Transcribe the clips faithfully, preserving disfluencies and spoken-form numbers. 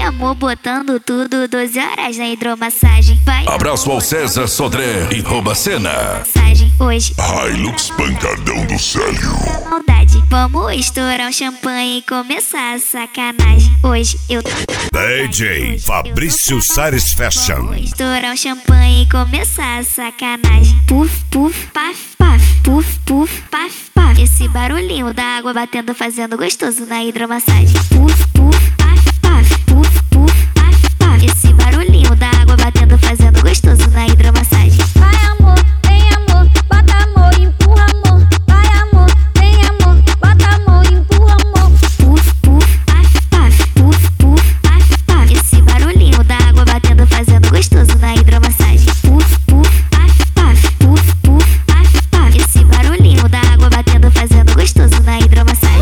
amor, botando tudo, doze horas na hidromassagem. Vai, abraço ao César Sodré e Robacena. Massagem hoje. Hilux pancadão do Célio. Maldade, vamos estourar um champanhe e começar a sacanagem. Hoje eu tô D J Fabrício Sares Fashion. Vamos estourar um champanhe e começar a sacanagem. Puf, puf, paf, paf, puf, puf, paf, paf. Esse barulhinho da água batendo, fazendo gostoso na hidromassagem. Puf, puf, paf, paf, puf, puf, paf, paf. Esse barulhinho da água batendo, fazendo gostoso na hidromassagem. Vai amor, vem amor, bota amor, empurra amor. Vai amor, vem amor, bota amor, empurra amor. Puf, puf, paf, paf, puf, puf, paf, paf. Esse barulhinho da água batendo, fazendo gostoso na hidromassagem. Puf, puf, paf, paf, puf, puf, paf, paf. Esse barulhinho da água batendo, fazendo gostoso na hidromassagem.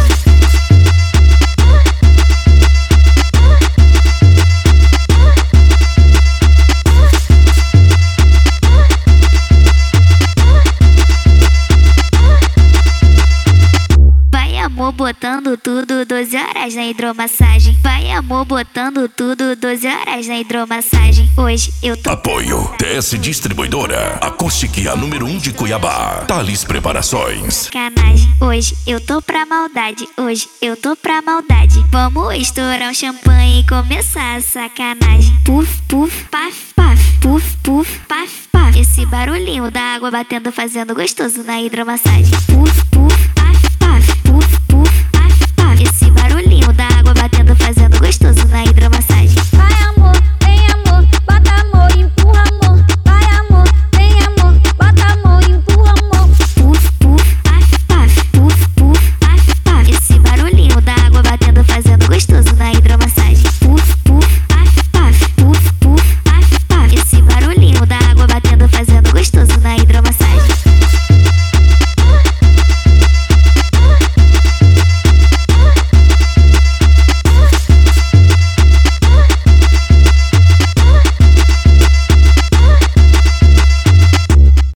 Vai amor, botando tudo, doze horas na hidromassagem. Vai amor, botando tudo, doze horas na hidromassagem. Hoje eu tô Apoio T S Distribuidora, a Acústica número um de Cuiabá. Thales Preparações. sacanagem. Hoje eu tô pra maldade. Hoje eu tô pra maldade. Vamos estourar um champanhe e começar a sacanagem. Puf, puf, paf, paf, puf, puf, paf, paf. Esse barulhinho da água batendo, fazendo gostoso na hidromassagem. Puf, puf.